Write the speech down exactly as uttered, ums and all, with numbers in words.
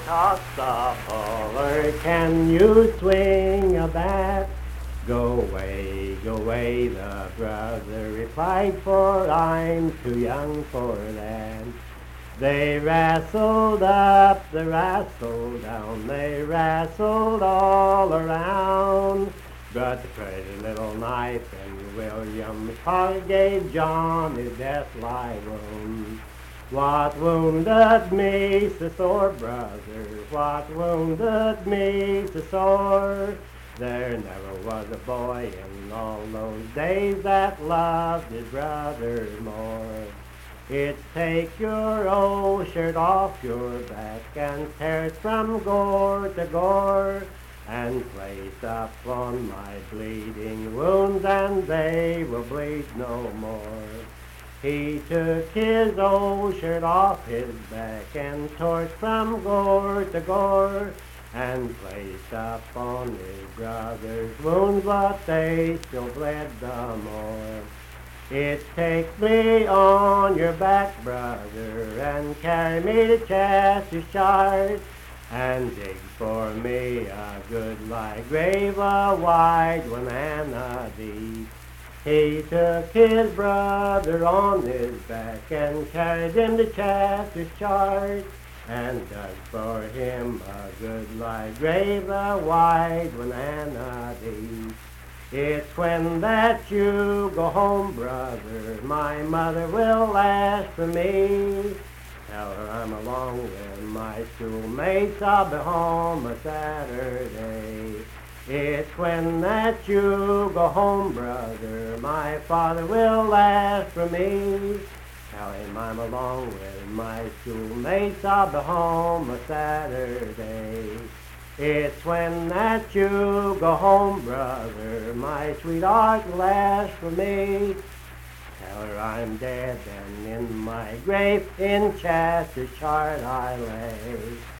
toss the puller, can you swing a bat? Go away, go away, the brother replied, for I'm too young for that. They wrestled up, they wrestled down, they wrestled all around. But the pretty little knife in William's pocket gave John his death-like wound. What wounded me so sore, brother? What wounded me so sore? There never was a boy in all those days that loved his brother more. It's take your old shirt off your back and tear it from gore to gore, and place up on my bleeding wounds, and they will bleed no more. He took his old shirt off his back and tore it from gore to gore, and placed up on his brother's wounds, but they still bled the more. It takes me on your back, brother, and carry me to Chestershire, and dig for me a good light grave, a wide one and a deep. He took his brother on his back and carried him to Chestershire, and dug for him a good light grave, a wide one and a deep. It's when that you go home, brother, my mother will ask for me. Tell her I'm along with my schoolmates, I'll be home a Saturday. It's when that you go home, brother, my father will ask for me. Tell him I'm along with my schoolmates, I'll be home a Saturday. It's when that you go home, brother, my sweetheart will ask for me. Tell her I'm dead and in my grave in Chestershire I lay.